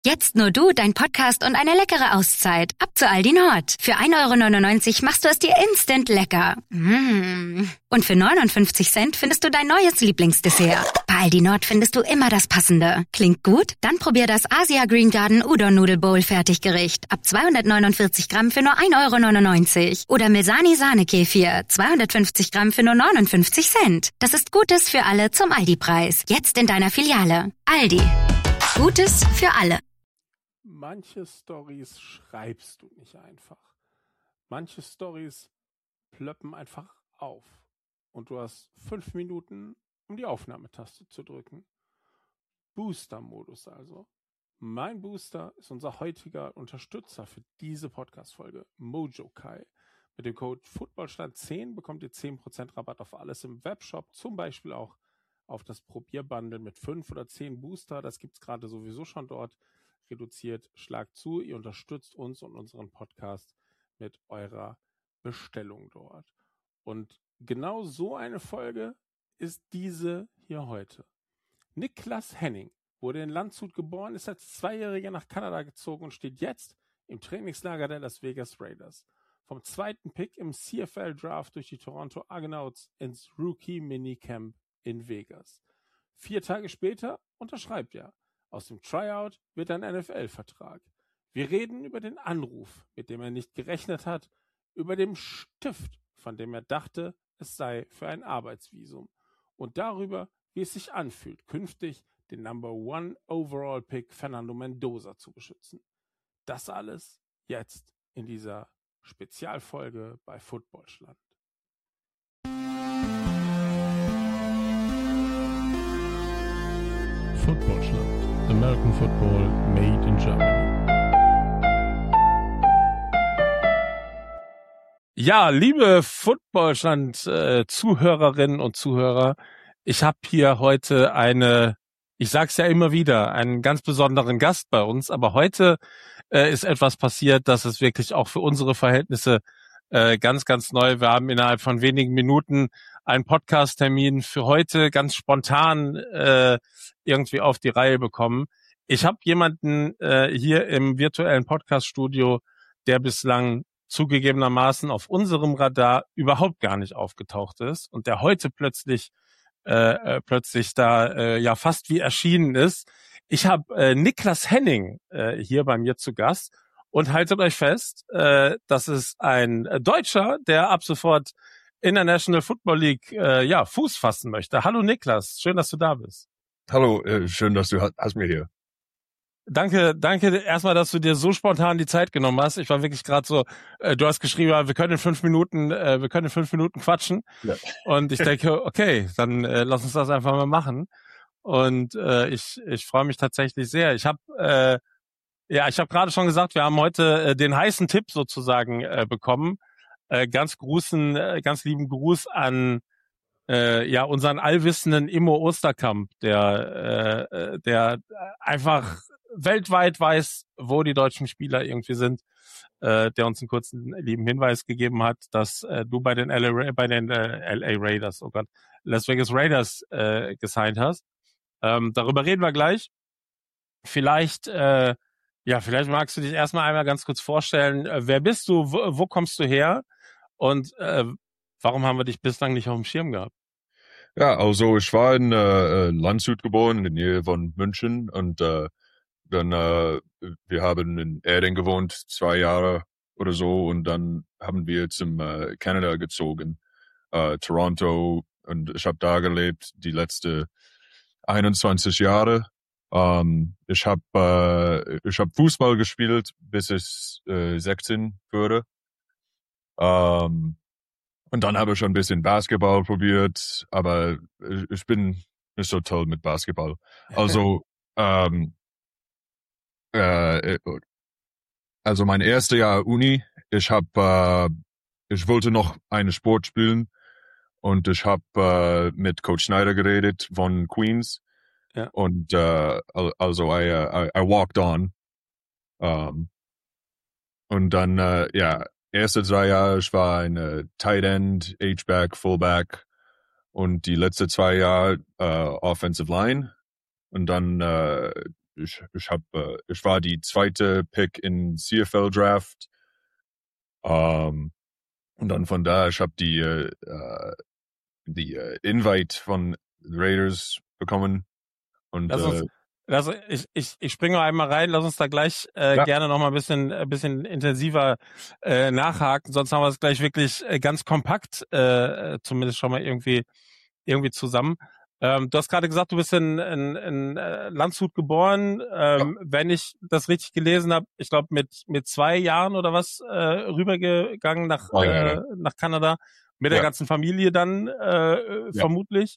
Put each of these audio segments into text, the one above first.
Jetzt nur du, dein Podcast und eine leckere Auszeit. Ab zu Aldi Nord. Für 1,99 € machst du es dir instant lecker. Und für 59 Cent findest du dein neues Lieblingsdessert. Bei Aldi Nord findest du immer das Passende. Klingt gut? Dann probier das Asia Green Garden Udon Noodle Bowl Fertiggericht. Ab 249 Gramm für nur 1,99 € Oder Milsani Sahne-Kefir. 250 Gramm für nur 59 Cent. Das ist Gutes für alle zum Aldi-Preis. Jetzt in deiner Filiale. Aldi. Gutes für alle. Manche Storys schreibst du nicht einfach. Manche Storys plöppen einfach auf. Und du hast 5 Minuten, um die Aufnahmetaste zu drücken. Booster-Modus also. Mein Booster ist unser heutiger Unterstützer für diese Podcast-Folge, MojoKai. Mit dem Code FOOTBALLSTAND10 bekommt ihr 10% Rabatt auf alles im Webshop, zum Beispiel auch auf das Probierbundle mit 5 oder 10 Booster. Das gibt es gerade sowieso schon dort. Reduziert, schlagt zu, ihr unterstützt uns und unseren Podcast mit eurer Bestellung dort. Und genau so eine Folge ist diese hier heute. Niklas Henning wurde in Landshut geboren, ist als 2-Jähriger nach Kanada gezogen und steht jetzt im Trainingslager der Las Vegas Raiders. Vom 2. Pick im CFL-Draft durch die Toronto Argonauts ins Rookie-Minicamp in Vegas. 4 Tage später unterschreibt er. Aus dem Tryout wird ein NFL-Vertrag. Wir reden über den Anruf, mit dem er nicht gerechnet hat, über den Stift, von dem er dachte, es sei für ein Arbeitsvisum und darüber, wie es sich anfühlt, künftig den Number 1 Overall Pick Fernando Mendoza zu beschützen. Das alles jetzt in dieser Spezialfolge bei Footballschland. Footballschland. American Football made in Germany. Ja, liebe Footballstand-Zuhörerinnen und Zuhörer, ich habe hier heute ich sag's ja immer wieder, einen ganz besonderen Gast bei uns, aber heute ist etwas passiert, das ist wirklich auch für unsere Verhältnisse ganz, ganz neu. Wir haben innerhalb von wenigen Minuten einen Podcast-Termin für heute ganz spontan irgendwie auf die Reihe bekommen. Ich habe jemanden hier im virtuellen Podcast-Studio, der bislang zugegebenermaßen auf unserem Radar überhaupt gar nicht aufgetaucht ist und der heute plötzlich da ja fast wie erschienen ist. Ich habe Niklas Henning hier bei mir zu Gast und haltet euch fest, das ist ein Deutscher, der ab sofort in der National Football League Fuß fassen möchte. Hallo Niklas, schön, dass du da bist. Hallo, schön, dass du hast mir hier. Danke erstmal, dass du dir so spontan die Zeit genommen hast. Ich war wirklich gerade so, du hast geschrieben, wir können in 5 Minuten quatschen. Ja. Und ich denke, okay, dann lass uns das einfach mal machen. Und ich freue mich tatsächlich sehr. Ich habe gerade schon gesagt, wir haben heute den heißen Tipp sozusagen bekommen. Ganz lieben Gruß an unseren allwissenden Immo Osterkamp, der einfach weltweit weiß, wo die deutschen Spieler irgendwie sind, der uns einen kurzen lieben Hinweis gegeben hat, dass du bei den LA Raiders, Las Vegas Raiders gesigned hast. Darüber reden wir gleich. Vielleicht magst du dich erstmal einmal ganz kurz vorstellen. Wer bist du? Wo kommst du her? Und warum haben wir dich bislang nicht auf dem Schirm gehabt? Ja, also ich war in Landshut geboren, in der Nähe von München und dann wir haben in Erding gewohnt, 2 Jahre oder so und dann haben wir zum Kanada gezogen, Toronto, und ich habe da gelebt die letzten 21 Jahre. Ich habe Fußball gespielt, bis ich 16 wurde. Und dann habe ich schon ein bisschen Basketball probiert, aber ich bin nicht so toll mit Basketball. Also also mein erstes Jahr Uni, ich wollte noch einen Sport spielen und ich habe mit Coach Schneider geredet von Queens. Ja. Und also I walked on. Und dann erste 3 Jahre ich war ein Tight End, H-Back, Fullback und die letzten 2 Jahre Offensive Line. Und dann ich war die zweite Pick in CFL Draft. Und dann von da, ich habe die Invite von Raiders bekommen. Und ich springe noch einmal rein, lass uns da gleich gerne noch mal ein bisschen intensiver nachhaken, sonst haben wir es gleich wirklich ganz kompakt, zumindest schon mal irgendwie zusammen. Du hast gerade gesagt, du bist in Landshut geboren. Wenn ich das richtig gelesen habe, ich glaube mit 2 Jahren oder was rübergegangen nach Kanada mit der ganzen Familie dann vermutlich.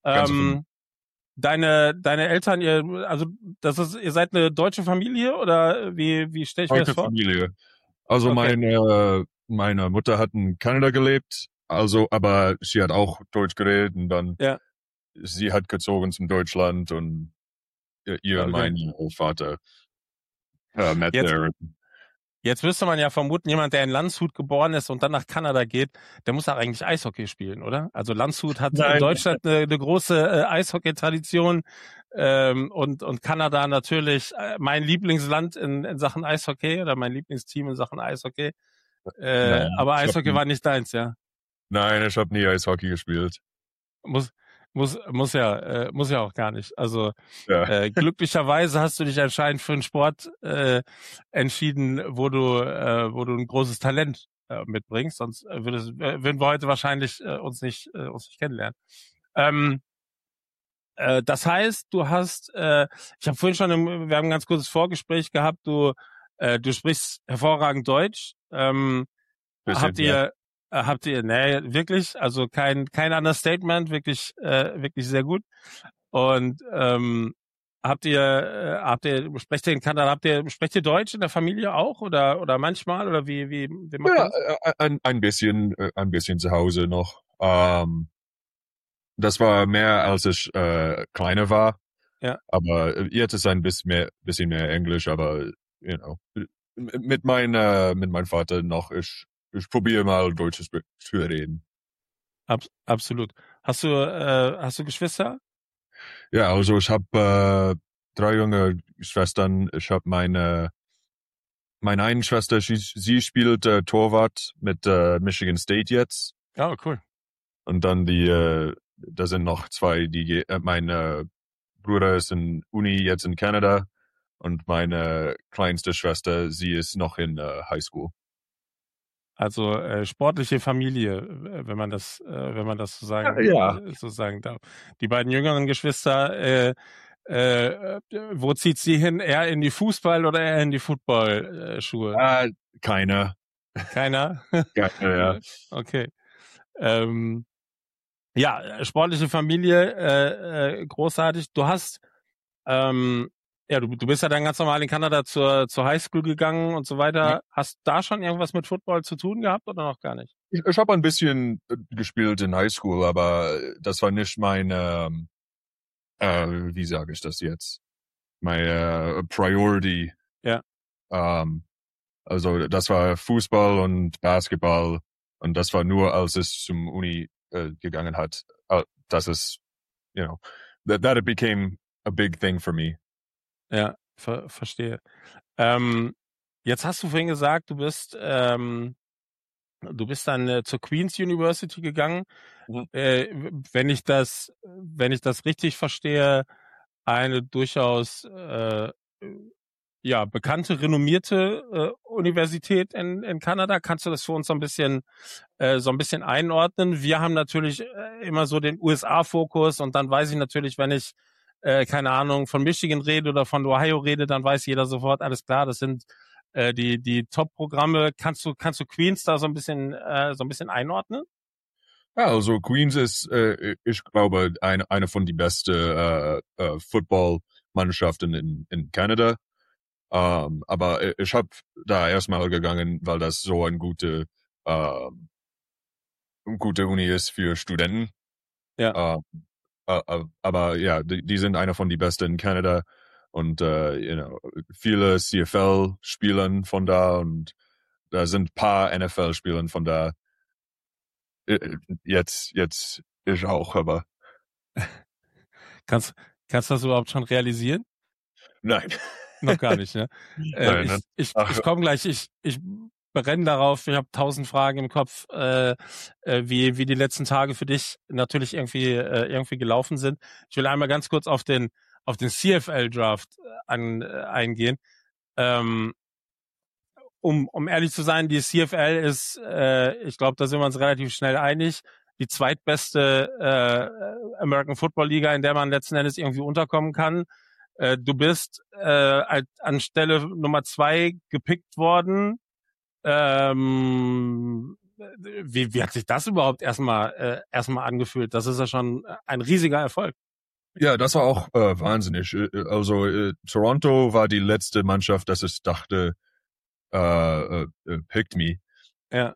Deine Eltern, ihr seid eine deutsche Familie oder wie stelle ich mir das vor? Familie. Also meine Mutter hat in Kanada gelebt, aber sie hat auch Deutsch geredet und dann sie hat gezogen zum Deutschland und ihr und mein Vater met there. Jetzt müsste man ja vermuten, jemand, der in Landshut geboren ist und dann nach Kanada geht, der muss auch eigentlich Eishockey spielen, oder? Also Landshut hat in Deutschland eine große Eishockey-Tradition und Kanada natürlich mein Lieblingsland in Sachen Eishockey oder mein Lieblingsteam in Sachen Eishockey. Aber Eishockey war nicht deins, ja? Nein, ich habe nie Eishockey gespielt. Muss ja auch gar nicht. Also glücklicherweise hast du dich anscheinend für einen Sport entschieden, wo du ein großes Talent mitbringst, sonst würden wir heute wahrscheinlich uns nicht kennenlernen. Das heißt, du hast, ich habe vorhin schon, wir haben ein ganz kurzes Vorgespräch gehabt, du sprichst hervorragend Deutsch. Habt ihr, wirklich, also kein Understatement, wirklich sehr gut. Und sprecht ihr in Kanada, sprecht ihr Deutsch in der Familie auch oder manchmal oder wie macht ihr das? Ein bisschen zu Hause noch. Das war mehr, als ich kleiner war. Ja. Aber jetzt ist ein bisschen mehr Englisch, aber mit meinem Vater noch, ich probiere mal Deutsch zu reden. Absolut. Hast du Geschwister? Ja, also ich habe 3 junge Schwestern. Ich habe meine eine Schwester, sie spielt Torwart mit Michigan State jetzt. Oh, cool. Und dann da sind noch 2, mein Bruder ist in Uni jetzt in Kanada und meine kleinste Schwester, sie ist noch in High School. Also sportliche Familie, wenn man das so sagen darf. Die beiden jüngeren Geschwister, wo zieht sie hin? Eher in die Fußball- oder eher in die Football-Schuhe? Keiner. Keiner? Keiner, ja. Okay. Sportliche Familie, großartig. Du hast du bist ja dann ganz normal in Kanada zur Highschool gegangen und so weiter. Ja. Hast da schon irgendwas mit Football zu tun gehabt oder noch gar nicht? Ich habe ein bisschen gespielt in Highschool, aber das war nicht meine, wie sage ich das jetzt? Meine Priority. Ja. Also das war Fußball und Basketball und das war nur, als es zum Uni gegangen hat. Das ist, that it became a big thing for me. Ja, verstehe. Jetzt hast du vorhin gesagt, du bist dann zur Queen's University gegangen. Mhm. Wenn ich das richtig verstehe, eine durchaus bekannte, renommierte Universität in Kanada. Kannst du das für uns so ein bisschen einordnen? Wir haben natürlich immer so den USA-Fokus und dann weiß ich natürlich, wenn ich keine Ahnung, von Michigan rede oder von Ohio rede, dann weiß jeder sofort, alles klar, das sind die Top-Programme. Kannst du Queens da so ein bisschen einordnen? Ja, also Queens ist, ich glaube, eine von die besten Football-Mannschaften in Kanada. Aber ich habe da erstmal gegangen, weil das so eine gute Uni ist für Studenten. Ja. Aber ja, die sind einer von die besten in Kanada und viele CFL-Spielern von da und da sind paar NFL-Spielern von da. Jetzt ich auch, aber kannst du das überhaupt schon realisieren? Nein. Noch gar nicht, ne? Nein, Ich komme gleich, ich brenne darauf, ich habe 1000 Fragen im Kopf, wie die letzten Tage für dich natürlich irgendwie gelaufen sind. Ich will einmal ganz kurz auf den CFL-Draft eingehen. Um ehrlich zu sein, die CFL ist, ich glaube, da sind wir uns relativ schnell einig, die zweitbeste American Football Liga, in der man letzten Endes irgendwie unterkommen kann. Du bist an Stelle Nummer 2 gepickt worden. Wie hat sich das überhaupt erstmal angefühlt? Das ist ja schon ein riesiger Erfolg. Ja, das war auch wahnsinnig. Also Toronto war die letzte Mannschaft, dass ich dachte, picked me. Ja.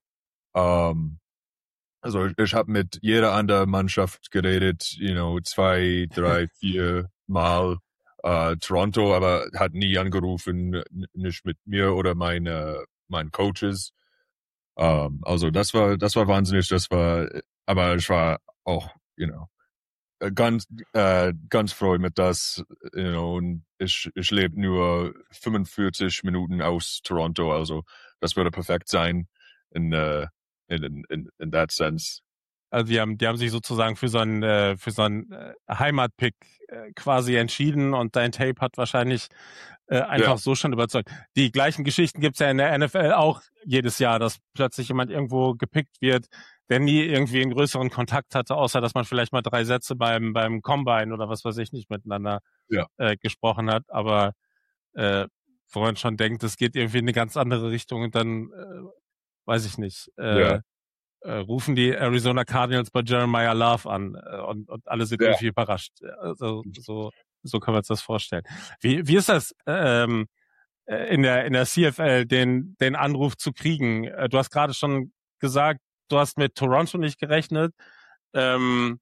Also ich habe mit jeder anderen Mannschaft geredet, 2, 3, 4 Mal. Toronto aber hat nie angerufen, nicht mit mir oder meinen Coaches. Also das war wahnsinnig, aber ich war auch, ganz froh mit das, und ich lebe nur 45 Minuten aus Toronto, also das würde perfekt sein in that sense. Also die haben sich sozusagen für so einen Heimatpick quasi entschieden und dein Tape hat wahrscheinlich einfach so schon überzeugt. Die gleichen Geschichten gibt's ja in der NFL auch jedes Jahr, dass plötzlich jemand irgendwo gepickt wird, der nie irgendwie einen größeren Kontakt hatte, außer dass man vielleicht mal 3 Sätze beim Combine oder was weiß ich nicht miteinander gesprochen hat. Aber wo man schon denkt, es geht irgendwie in eine ganz andere Richtung und dann weiß ich nicht. Rufen die Arizona Cardinals bei Jeremiah Love an und alle sind irgendwie überrascht. Also, so kann man sich das vorstellen. Wie ist das in der CFL, den Anruf zu kriegen? Du hast gerade schon gesagt, du hast mit Toronto nicht gerechnet. Nimm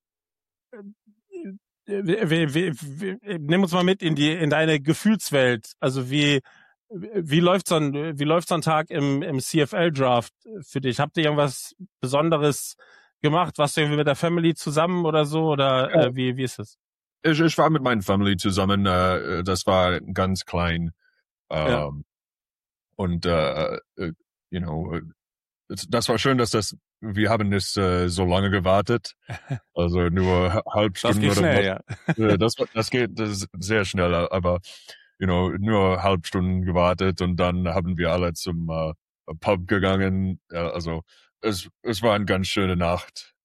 uns mal mit in deine Gefühlswelt. Also wie läuft so ein Tag im CFL-Draft für dich? Habt ihr irgendwas Besonderes gemacht? Warst du irgendwie mit der Family zusammen oder so? Oder wie ist es? Ich war mit meiner Family zusammen. Das war ganz klein. Und das war schön, dass wir haben nicht so lange gewartet. Also nur halb Stunde oder schnell, was. Das geht sehr schnell, aber nur halb Stunden gewartet und dann haben wir alle zum Pub gegangen. Also es war eine ganz schöne Nacht.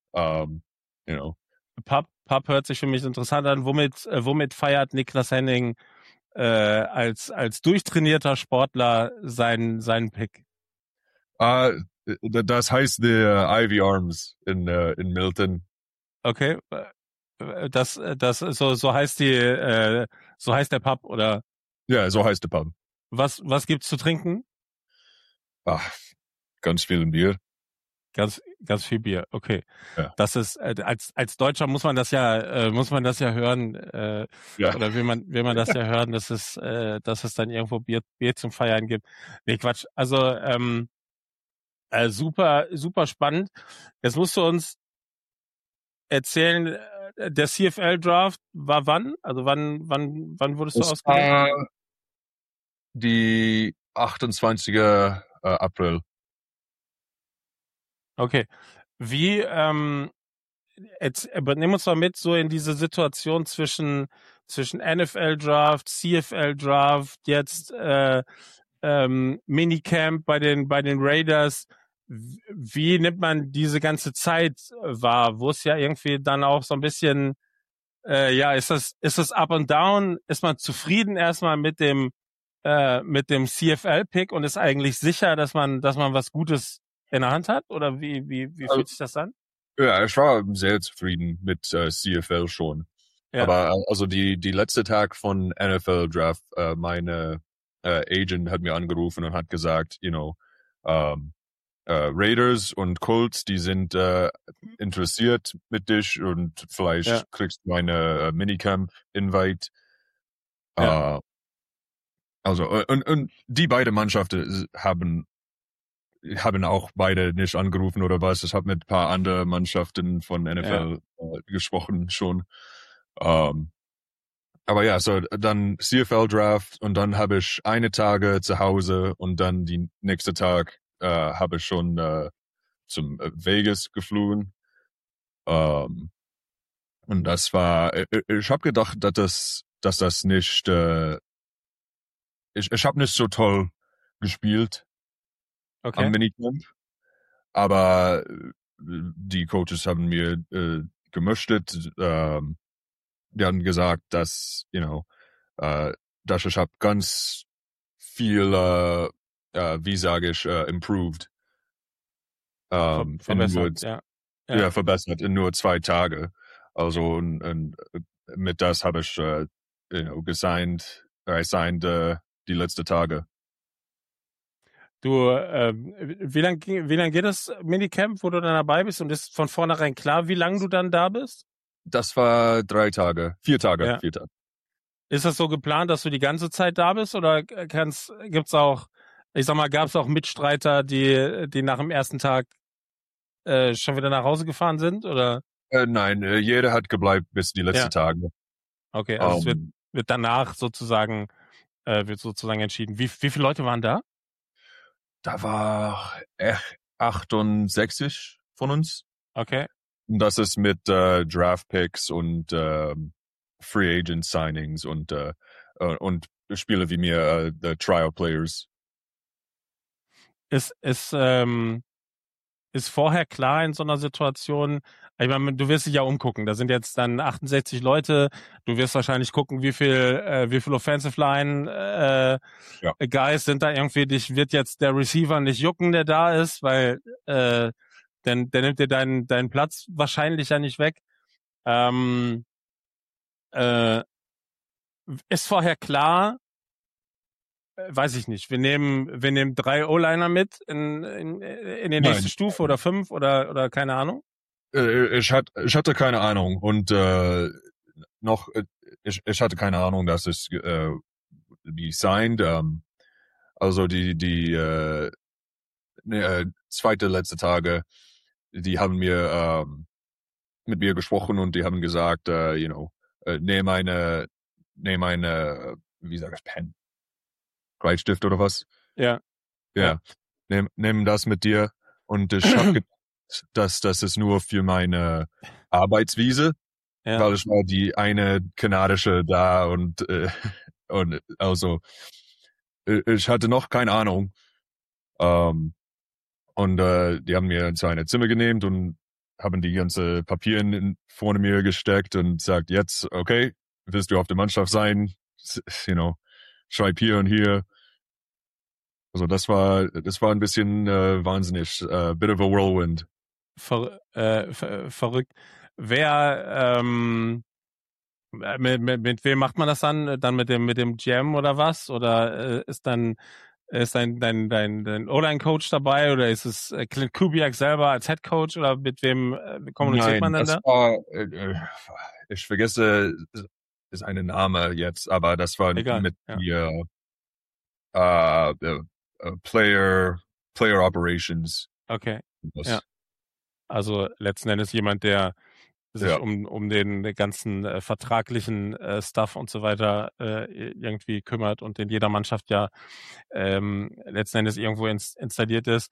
Pub hört sich für mich interessant an. Womit feiert Niklas Henning als durchtrainierter Sportler seinen Pick? Das heißt der Ivy Arms in Milton. Okay, das so heißt so heißt der Pub oder? Ja, so heißt der Pub. Was gibt's zu trinken? Ganz viel Bier. Ganz viel Bier. Okay. Ja. Das ist als Deutscher muss man das ja hören oder will man das ja hören, dass es dann irgendwo Bier zum Feiern gibt. Nee, Quatsch. Also super spannend. Jetzt musst du uns erzählen, der CFL Draft war wann? Also wann wurdest du ausgewählt? Die 28. April. Okay. Wie jetzt nimm uns mal mit so in diese Situation zwischen NFL Draft, CFL Draft, jetzt Minicamp bei den Raiders. Wie nimmt man diese ganze Zeit wahr, wo es ja irgendwie dann auch so ein bisschen ist das up and down? Ist man zufrieden erstmal mit dem CFL-Pick und ist eigentlich sicher, dass man was Gutes in der Hand hat? Oder wie fühlt sich das an? Ja, ich war sehr zufrieden mit CFL schon. Ja. Aber also die letzte Tag von NFL Draft, meine Agent hat mir angerufen und hat gesagt, Raiders und Colts, die sind interessiert mit dich und vielleicht kriegst du eine Minicamp-Invite. Ja. Also und die beiden Mannschaften haben auch beide nicht angerufen oder was. Ich habe mit ein paar anderen Mannschaften von NFL gesprochen schon. aber ja, so dann CFL-Draft und dann habe ich eine Tage zu Hause und dann die nächste Tag habe ich schon zum Vegas geflogen. Und das war, ich habe gedacht, dass das nicht, ich habe nicht so toll gespielt am Minicamp, aber die Coaches haben mir gemöchtet, die haben gesagt, dass, dass ich habe ganz viel, wie sage ich, improved. Verbessert, Ja, verbessert in nur 2 Tage. Also und mit das habe ich gesigned die letzten Tage. Du, wie lang geht das Minicamp, wo du dann dabei bist, und ist von vornherein klar, wie lange du dann da bist? Das war 4 Tage. Ja. 4 Tage. Ist das so geplant, dass du die ganze Zeit da bist, oder gibt's auch, ich sag mal, gab's auch Mitstreiter, die nach dem ersten Tag schon wieder nach Hause gefahren sind, oder? Nein, jeder hat gebleibt bis die letzten Tage. Okay, also es wird danach sozusagen entschieden. Wie viele Leute waren da? Da war 68 von uns. Okay. Und das ist mit Draft Picks und Free Agent Signings und Spieler wie mir, the Trial Players. Ist vorher klar in so einer Situation, ich meine, du wirst dich ja umgucken, da sind jetzt dann 68 Leute, du wirst wahrscheinlich gucken, wie viel Offensive Line Guys sind da irgendwie, dich wird jetzt der Receiver nicht jucken, der da ist, weil der nimmt dir deinen Platz wahrscheinlich ja nicht weg. Ist vorher klar, weiß ich nicht, wir nehmen 3 O-Liner mit in die nächste Stufe oder 5 oder keine Ahnung? Ich hatte keine Ahnung und ich hatte keine Ahnung, dass es die signed, also die zweite letzte Tage, die haben mit mir gesprochen und die haben gesagt, nehm eine, wie sag ich, Pen, Kreidstift oder was? Ja. Nimm das mit dir. Und ich habe gedacht, dass das ist nur für meine Arbeitsvisa, weil ich war die eine kanadische da und also ich hatte noch keine Ahnung. Und die haben mir zu einem Zimmer genehmt und haben die ganze Papiere vorne mir gesteckt und sagt, jetzt, okay, willst du auf der Mannschaft sein? Schreib hier und hier. Also das war ein bisschen wahnsinnig, bit of a whirlwind. Verrückt. Wer mit wem macht man das dann? Dann mit dem GM oder was? Oder ist dein O-Line-Coach dabei, oder ist es Clint Kubiak selber als Head Coach, oder mit wem kommuniziert man denn da? Ich vergesse ist ein Name jetzt, aber das war egal, mit Player Operations. Okay. Ja. Also letzten Endes jemand, der sich um den ganzen vertraglichen Stuff und so weiter irgendwie kümmert und in jeder Mannschaft ja letzten Endes irgendwo installiert ist.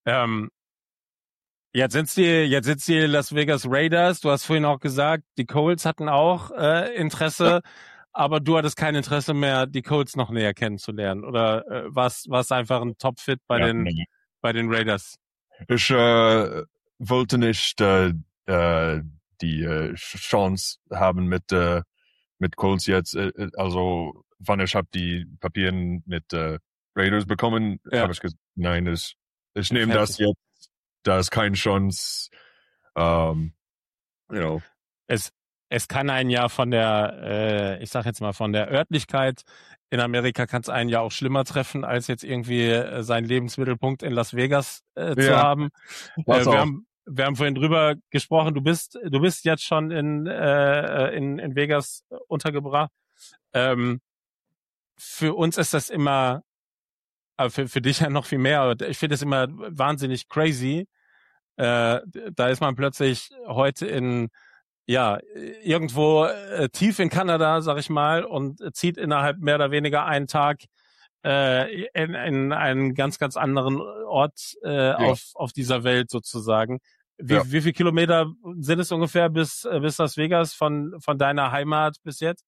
Jetzt sind die Las Vegas Raiders. Du hast vorhin auch gesagt, die Colts hatten auch Interesse, aber du hattest kein Interesse mehr, die Colts noch näher kennenzulernen, oder war's einfach ein Top-Fit bei den Raiders? Ich wollte nicht die Chance haben mit Colts jetzt. Also wann ich habe die Papieren mit Raiders bekommen, habe ich gesagt, nein, ich nehme das jetzt. Da ist keine Chance. Es kann einen ja von der, ich sag jetzt mal, von der Örtlichkeit in Amerika kann es einen ja auch schlimmer treffen, als jetzt irgendwie seinen Lebensmittelpunkt in Las Vegas zu haben. Wir haben vorhin drüber gesprochen. Du bist jetzt schon in Vegas untergebracht. Für uns ist das immer, aber für dich ja noch viel mehr. Aber ich finde es immer wahnsinnig crazy. Da ist man plötzlich heute in ja, irgendwo tief in Kanada, sag ich mal, und zieht innerhalb mehr oder weniger einen Tag in einen ganz, ganz anderen Ort Ja, auf dieser Welt sozusagen. ja. Wie viel Kilometer sind es ungefähr bis Las Vegas von deiner Heimat bis jetzt?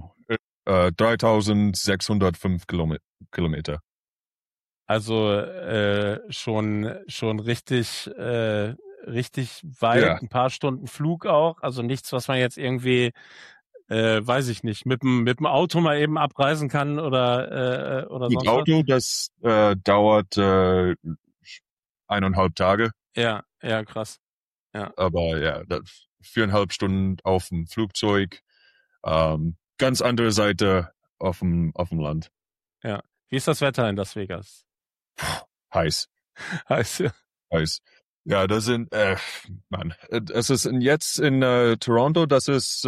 3605 Kilometer. Also schon richtig richtig weit, Ja, ein paar Stunden Flug auch. Also nichts, was man jetzt irgendwie, weiß ich nicht, mit dem Auto mal eben abreisen kann oder mit sonst was. Auto, das dauert 1,5 Tage, Ja, ja, krass. Ja, aber ja, 4,5 Stunden auf dem Flugzeug. Ganz andere Seite auf dem Land. ja. Wie ist das Wetter in Las Vegas? Heiß, Heißt ja. heiß. Ja, das sind, Mann, es ist jetzt in Toronto, das ist,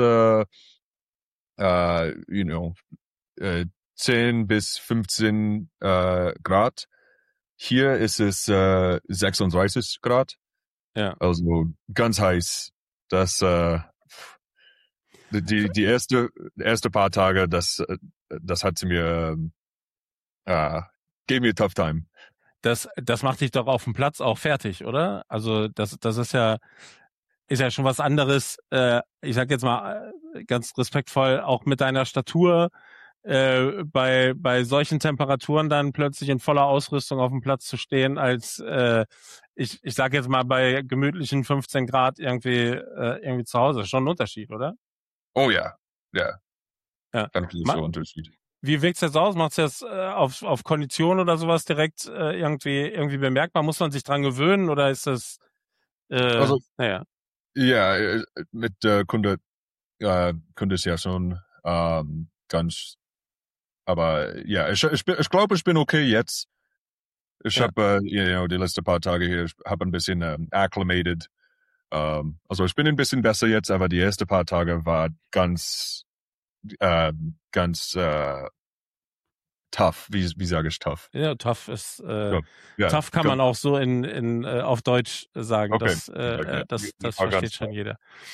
you know, 10 bis 15 Grad. Hier ist es 36 Grad, Ja. also ganz heiß. Das, die erste paar Tage, das hat sie mir, gave me a tough time. Das macht dich doch auf dem Platz auch fertig, oder? Also das ist ja schon was anderes. Ich sag jetzt mal ganz respektvoll, auch mit deiner Statur bei solchen Temperaturen dann plötzlich in voller Ausrüstung auf dem Platz zu stehen, als ich sag jetzt mal bei gemütlichen 15 Grad irgendwie zu Hause. Schon ein Unterschied, oder? Oh ja, ja, Ja. ganz großer Unterschied. Wie wirkt's jetzt aus? Macht's jetzt auf Kondition oder sowas direkt irgendwie bemerkbar? Muss man sich dran gewöhnen oder ist das Also naja. ja, mit Kunde ist ja schon ganz, aber ja, ich glaube, ich bin okay jetzt. Ich Ja. habe die letzten paar Tage hier, ich habe ein bisschen acclimated. Also ich bin ein bisschen besser jetzt, aber die ersten paar Tage war ganz tough. Wie sage ich tough? Ja, tough ist Ja, ja, tough kann man auch so in auf Deutsch sagen. okay. Das War versteht ganz schon tough. jeder.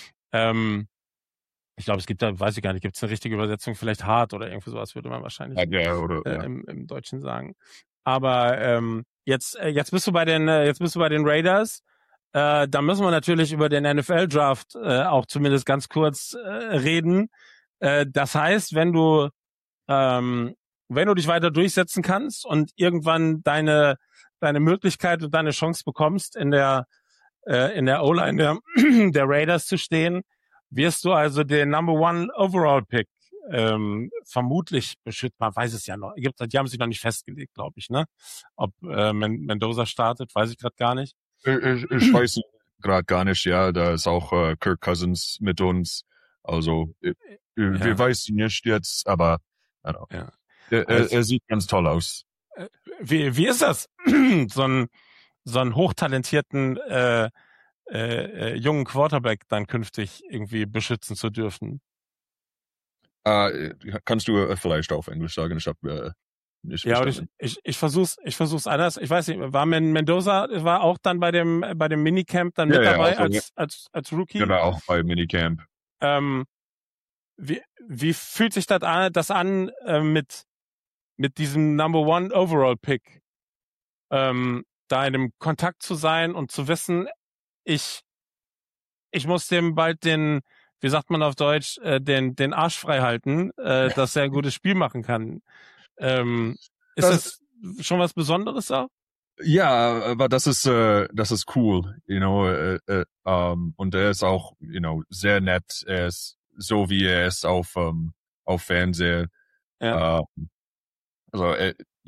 Ich glaube, es gibt da, weiß ich gar nicht, gibt es eine richtige Übersetzung? Vielleicht hart oder irgendwie sowas würde man wahrscheinlich Ja, oder ja. im Deutschen sagen. Aber jetzt bist du bei den Raiders. Da müssen wir natürlich über den NFL-Draft auch zumindest ganz kurz reden. Das heißt, wenn du dich weiter durchsetzen kannst und irgendwann deine Möglichkeit und deine Chance bekommst, in der O-Line der Raiders zu stehen, wirst du also den Number One Overall Pick vermutlich beschützt. Man weiß es ja noch. Die haben sich noch nicht festgelegt, glaube ich, ne? Ob Mendoza startet, weiß ich gerade gar nicht. Ich weiß gerade gar nicht, ja, da ist auch Kirk Cousins mit uns. Also wir wissen nicht jetzt, aber I don't know. Ja. Er sieht ganz toll aus. Wie ist das? so einen hochtalentierten jungen Quarterback dann künftig irgendwie beschützen zu dürfen. Kannst du vielleicht auf Englisch sagen? Ich habe nicht verstanden. Ich versuch's anders. Ich weiß nicht, war Mendoza war auch dann bei dem Minicamp dann mit dabei also, als Rookie? Genau, auch bei Minicamp. Wie fühlt sich das an mit diesem Number One Overall Pick? Da in einem Kontakt zu sein und zu wissen, ich muss dem bald wie sagt man auf Deutsch, den Arsch frei halten, dass er ein gutes Spiel machen kann. Ist das schon was Besonderes auch? Ja, aber das ist cool, und er ist auch, sehr nett. Er ist so, wie er ist auf Fernseher. Ja. Also,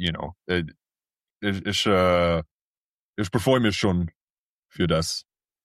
ich freue mich schon für das.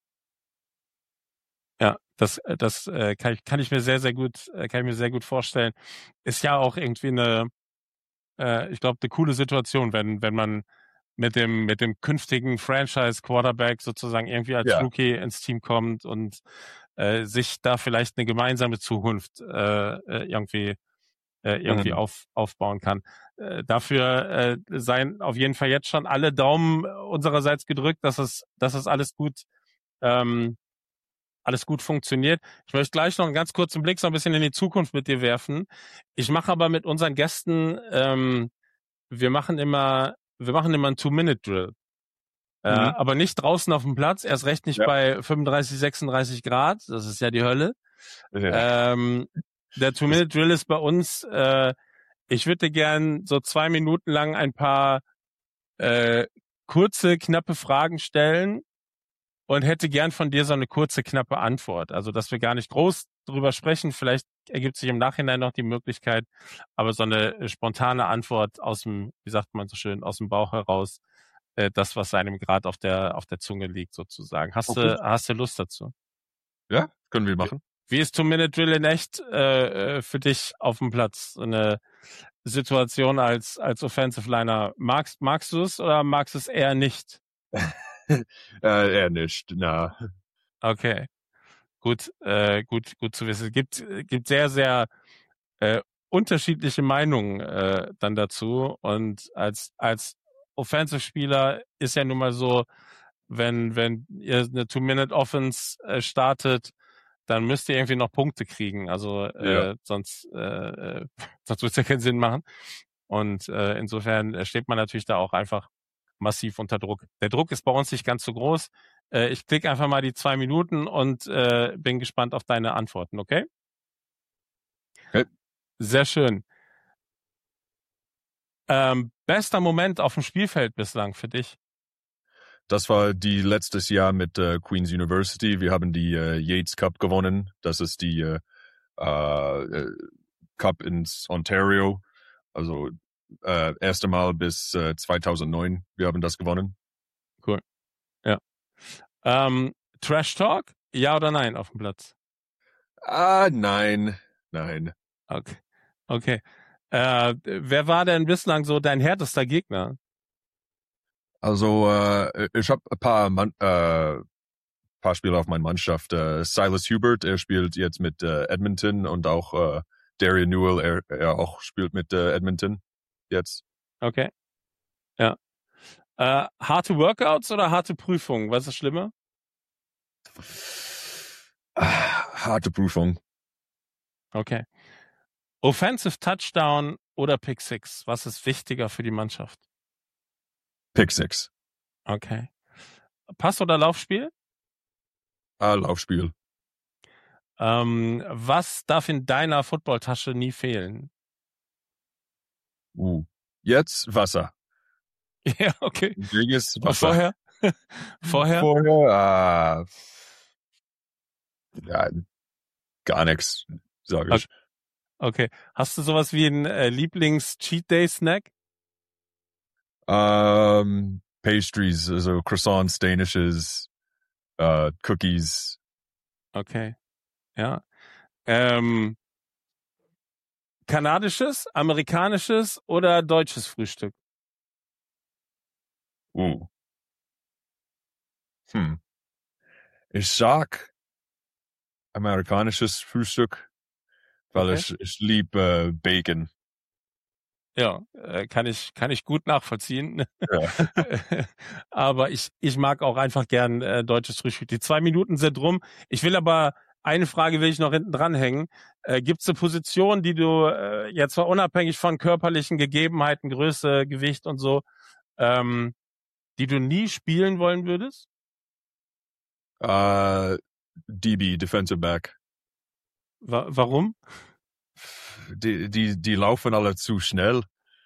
Ja, das kann ich mir sehr, sehr gut vorstellen. Ist ja auch irgendwie ich glaube, eine coole Situation, wenn man mit dem künftigen Franchise-Quarterback sozusagen irgendwie als Rookie ins Team kommt und sich da vielleicht eine gemeinsame Zukunft irgendwie aufbauen kann. Dafür seien auf jeden Fall jetzt schon alle Daumen unsererseits gedrückt, dass es alles gut alles gut funktioniert. Ich möchte gleich noch einen ganz kurzen Blick so ein bisschen in die Zukunft mit dir werfen. Ich mache aber mit unseren Gästen, wir machen immer einen 2-Minute-Drill. Aber nicht draußen auf dem Platz, erst recht nicht bei 35, 36 Grad. Das ist ja die Hölle. Ja. Der 2-Minute-Drill ist bei uns, ich würde gern so 2 Minuten lang ein paar kurze, knappe Fragen stellen und hätte gern von dir so eine kurze, knappe Antwort. Also, dass wir gar nicht groß drüber sprechen. Vielleicht ergibt sich im Nachhinein noch die Möglichkeit, aber so eine spontane Antwort aus dem, wie sagt man so schön, aus dem Bauch heraus, das, was einem gerade auf der Zunge liegt, sozusagen. Hast du Lust dazu? Ja, können wir machen. Wie ist 2-Minute-Drill in echt für dich auf dem Platz? So eine Situation als Offensive Liner. Magst du es oder magst du es eher nicht? Eher nicht, na. Okay. Gut zu wissen. Es gibt sehr, sehr unterschiedliche Meinungen dann dazu. Und als Offensive-Spieler ist ja nun mal so, wenn ihr eine 2-Minute-Offense startet, dann müsst ihr irgendwie noch Punkte kriegen. Also sonst wird es ja keinen Sinn machen. Und insofern steht man natürlich da auch einfach massiv unter Druck. Der Druck ist bei uns nicht ganz so groß. Ich klicke einfach mal die 2 Minuten und bin gespannt auf deine Antworten, okay? Okay. Sehr schön. Bester Moment auf dem Spielfeld bislang für dich? Das war die letztes Jahr mit Queen's University. Wir haben die Yates Cup gewonnen. Das ist die Cup ins Ontario. Also erste Mal bis 2009. Wir haben das gewonnen. Cool. Ja. Trash Talk? Ja oder nein auf dem Platz? Nein. Okay. Wer war denn bislang so dein härtester Gegner? Also ich habe ein paar Spieler auf meiner Mannschaft. Silas Hubert, er spielt jetzt mit Edmonton und auch Darian Newell, er auch spielt mit Edmonton jetzt. Okay. Ja. Harte Workouts oder harte Prüfungen? Was ist schlimmer? Harte Prüfung. Okay. Offensive Touchdown oder Pick Six? Was ist wichtiger für die Mannschaft? Pick Six. Okay. Pass- oder Laufspiel? Laufspiel. Was darf in deiner Footballtasche nie fehlen? Jetzt Wasser. Ja, okay. Dringendes Wasser. Vorher? Ja, gar nichts, sage ich. Okay. Hast du sowas wie einen Lieblings-Cheat-Day-Snack? Pastries, also Croissants, Danishes, Cookies. Okay. Ja. Kanadisches, amerikanisches oder deutsches Frühstück? Ich sag amerikanisches Frühstück, weil ich liebe Bacon. Ja, kann ich gut nachvollziehen. Ja. Aber ich mag auch einfach gern deutsches Frühstück. Die 2 Minuten sind rum. Ich will aber eine Frage will ich noch hinten dranhängen. Gibt es eine Position, die du jetzt zwar unabhängig von körperlichen Gegebenheiten, Größe, Gewicht und so, die du nie spielen wollen würdest? DB, Defensive Back. Warum? Die laufen alle zu schnell.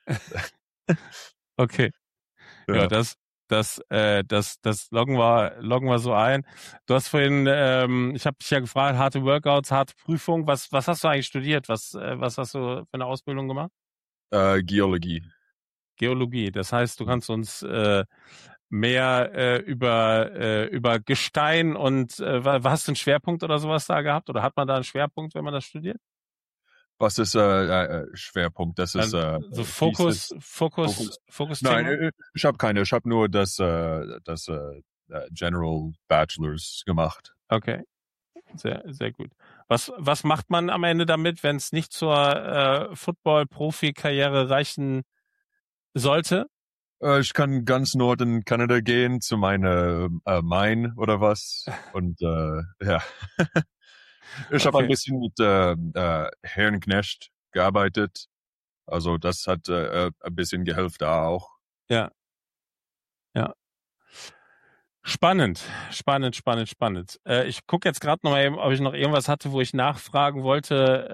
Okay. Ja, das loggen wir so ein. Du hast vorhin, ich habe dich ja gefragt, harte Workouts, harte Prüfung. Was hast du eigentlich studiert? Was hast du für eine Ausbildung gemacht? Geologie. Das heißt, du kannst uns mehr über Gestein und hast du einen Schwerpunkt oder sowas da gehabt? Oder hat man da einen Schwerpunkt, wenn man das studiert? Was ist Schwerpunkt? Das ist so Fokus. Nein, ich habe keine. Ich habe nur das General Bachelors gemacht. Okay, sehr, sehr gut. Was macht man am Ende damit, wenn es nicht zur Football-Profi-Karriere reichen sollte? Ich kann ganz Norden Kanada gehen zu meiner Mine oder was. Und ja, ich habe ein Okay. bisschen mit Herrenknecht gearbeitet. Also das hat ein bisschen geholfen da auch. Ja, ja. Spannend, spannend, spannend, spannend. Ich gucke jetzt gerade noch mal eben, ob ich noch irgendwas hatte, wo ich nachfragen wollte,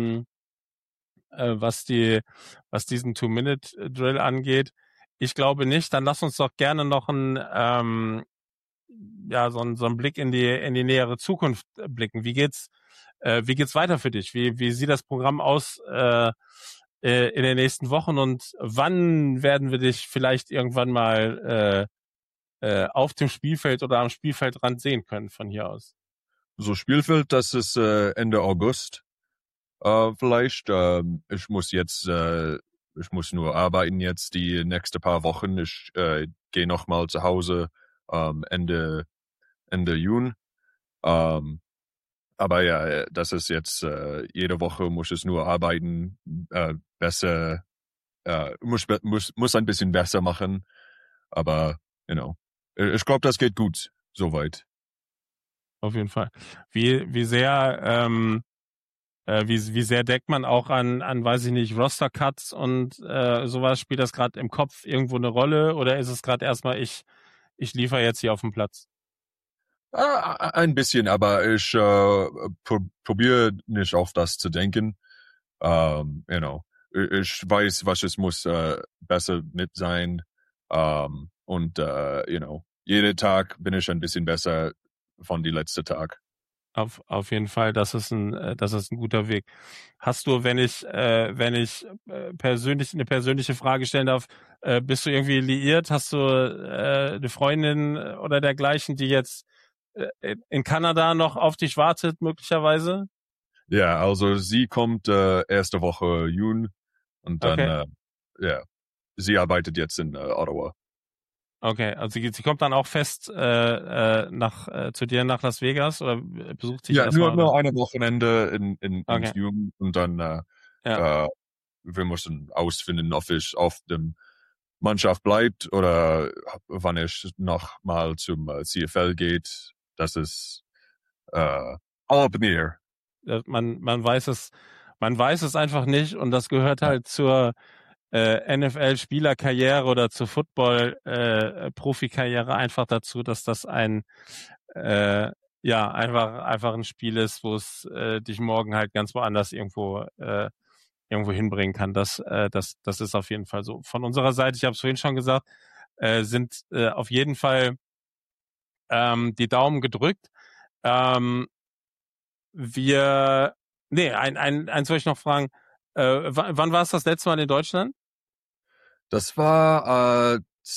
was diesen Two-Minute-Drill angeht. Ich glaube nicht. Dann lass uns doch gerne noch so einen Blick in die nähere Zukunft blicken. Wie geht's weiter für dich? Wie sieht das Programm aus in den nächsten Wochen und wann werden wir dich vielleicht irgendwann mal auf dem Spielfeld oder am Spielfeldrand sehen können von hier aus? So Spielfeld, das ist Ende August. Vielleicht. Ich muss nur arbeiten jetzt die nächsten paar Wochen. Ich gehe noch mal zu Hause Ende Juni. Ähm, aber ja, das ist jetzt jede Woche muss ich nur arbeiten, besser, muss ein bisschen besser machen. Aber ich glaube, das geht gut soweit. Auf jeden Fall. Wie sehr wie sehr denkt man auch an, weiß ich nicht, Roster-Cuts und sowas? Spielt das gerade im Kopf irgendwo eine Rolle oder ist es gerade erstmal, ich liefere jetzt hier auf dem Platz? Ein bisschen, aber ich probiere nicht auf das zu denken. You know, ich weiß, was es muss besser mit sein. Und jeden Tag bin ich ein bisschen besser von die letzte Tag. Auf jeden Fall, das ist ein guter Weg. Hast du, wenn ich persönlich eine persönliche Frage stellen darf, bist du irgendwie liiert? Hast du eine Freundin oder dergleichen, die jetzt in Kanada noch auf dich wartet, möglicherweise? Ja, also sie kommt erste Woche Juni und dann, Okay, ja, sie arbeitet jetzt in Ottawa. okay. Also sie kommt dann auch fest zu dir nach Las Vegas oder besucht dich Ja, erstmal oder? nur eine Wochenende in Okay, Juni und dann ja. äh, wir müssen ausfinden, ob ich auf dem Mannschaft bleibt oder wann ich noch mal zum CFL geht. Das ist up in the air. Man weiß es einfach nicht und das gehört Ja, halt zur NFL-Spielerkarriere oder zur Football-Profikarriere einfach dazu, dass das äh, einfach ein Spiel ist, wo es dich morgen halt ganz woanders irgendwo hinbringen kann. Das ist auf jeden Fall so. Von unserer Seite, ich habe es vorhin schon gesagt, sind auf jeden Fall die Daumen gedrückt. Ähm, wir, nee, eins wollte ich noch fragen. Wann war es das letzte Mal in Deutschland? das war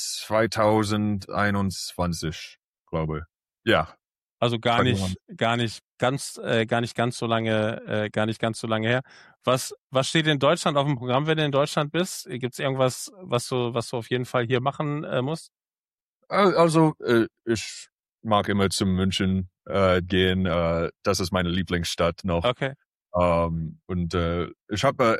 2021, glaube ich. Ja, Also 2021. gar nicht ganz so lange, gar nicht ganz so lange her. Was steht in Deutschland auf dem Programm, wenn du in Deutschland bist? Gibt es irgendwas, was du auf jeden Fall hier machen musst? Also, ich mag immer zum München gehen. Das ist meine Lieblingsstadt noch. Okay, Und ich habe,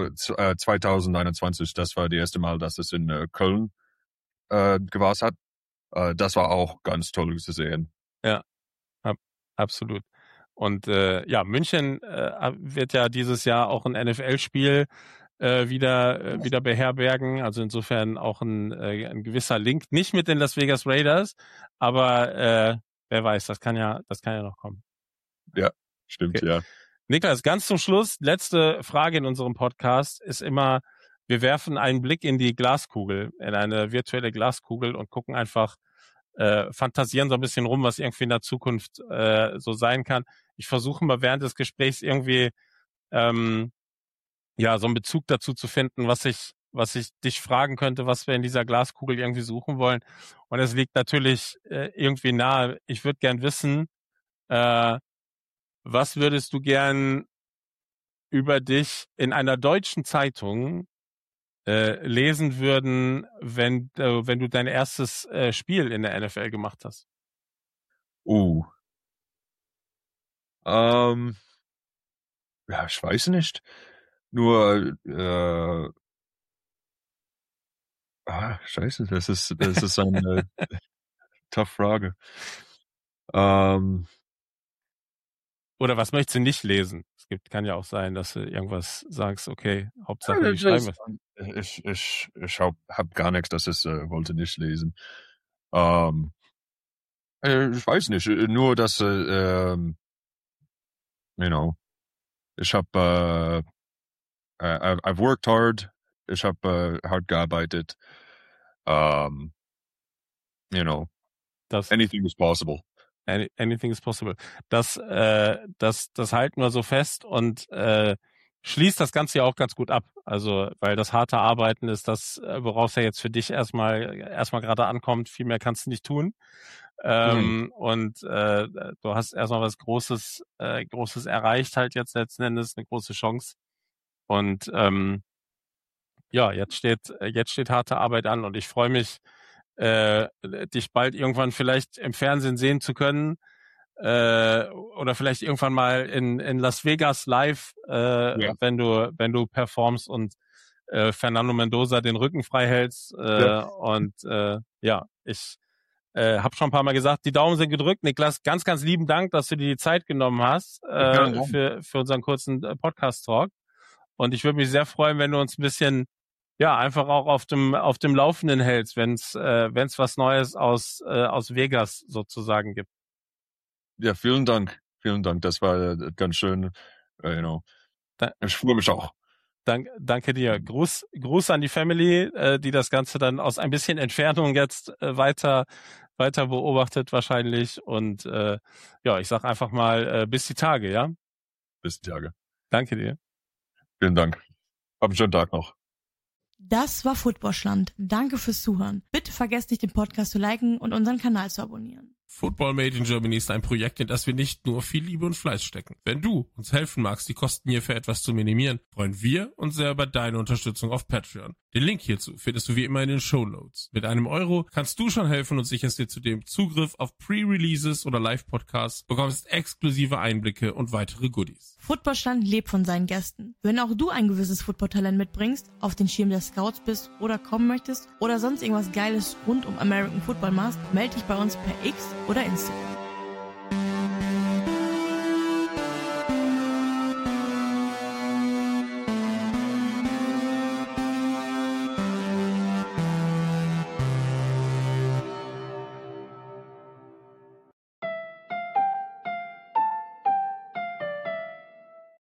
2021, das war das erste Mal, dass es in Köln gewesen hat. Das war auch ganz toll zu sehen. ja, ab, absolut. Und ja, München wird ja dieses Jahr auch ein NFL-Spiel wieder beherbergen. Also insofern auch ein gewisser Link. Nicht mit den Las Vegas Raiders, aber wer weiß, das kann ja noch kommen. Ja, stimmt, Okay. ja. Niklas, ganz zum Schluss, letzte Frage in unserem Podcast ist immer, wir werfen einen Blick in die Glaskugel, in eine virtuelle Glaskugel und gucken einfach, fantasieren so ein bisschen rum, was irgendwie in der Zukunft so sein kann. Ich versuche mal während des Gesprächs irgendwie ähm, so einen Bezug dazu zu finden, was ich dich fragen könnte, was wir in dieser Glaskugel irgendwie suchen wollen. Und es liegt natürlich irgendwie nahe. Ich würde gern wissen, äh, was würdest du gern über dich in einer deutschen Zeitung lesen würden, wenn du dein erstes Spiel in der NFL gemacht hast? Uh, ähm, ja, ich weiß nicht. Nur, Scheiße, das ist eine tough Frage. Oder was möchtest du nicht lesen? Kann ja auch sein, dass du irgendwas sagst, okay, Hauptsache die schreiben es. Ich hab gar nichts, das ist wollte nicht lesen. Ich weiß nicht, nur dass ich habe I've worked hard. Ich habe hart gearbeitet. Anything is possible. Anything is possible. Das halten wir so fest und schließt das Ganze ja auch ganz gut ab. Also, weil das harte Arbeiten ist das, worauf es ja jetzt für dich erstmal gerade ankommt. Viel mehr kannst du nicht tun. Und du hast erstmal was Großes erreicht halt jetzt letzten Endes, eine große Chance. Und jetzt steht harte Arbeit an und ich freue mich, dich bald irgendwann vielleicht im Fernsehen sehen zu können oder vielleicht irgendwann mal in Las Vegas live, wenn du performst und Fernando Mendoza den Rücken frei hältst. Und ich habe schon ein paar Mal gesagt, die Daumen sind gedrückt. Niklas, ganz, ganz lieben Dank, dass du dir die Zeit genommen hast für unseren kurzen Podcast-Talk. Und ich würde mich sehr freuen, wenn du uns ein bisschen einfach auch auf dem Laufenden hältst, wenn's was Neues aus Vegas sozusagen gibt. Ja, vielen Dank. Das war ganz schön. Ich freue mich auch. Danke dir. Gruß an die Family, die das Ganze dann aus ein bisschen Entfernung jetzt weiter beobachtet wahrscheinlich. Und ich sag einfach mal bis die Tage, ja? Bis die Tage. Danke dir. Vielen Dank. Hab einen schönen Tag noch. Das war Footballschland. Danke fürs Zuhören. Bitte vergesst nicht, den Podcast zu liken und unseren Kanal zu abonnieren. Football Made in Germany ist ein Projekt, in das wir nicht nur viel Liebe und Fleiß stecken. Wenn du uns helfen magst, die Kosten hierfür etwas zu minimieren, freuen wir uns sehr über deine Unterstützung auf Patreon. Den Link hierzu findest du wie immer in den Shownotes. Mit einem Euro kannst du schon helfen und sicherst dir zudem Zugriff auf Pre-Releases oder Live-Podcasts, bekommst exklusive Einblicke und weitere Goodies. Footballstand lebt von seinen Gästen. Wenn auch du ein gewisses Footballtalent mitbringst, auf den Schirm der Scouts bist oder kommen möchtest oder sonst irgendwas Geiles rund um American Football machst, melde dich bei uns per X oder Instagram.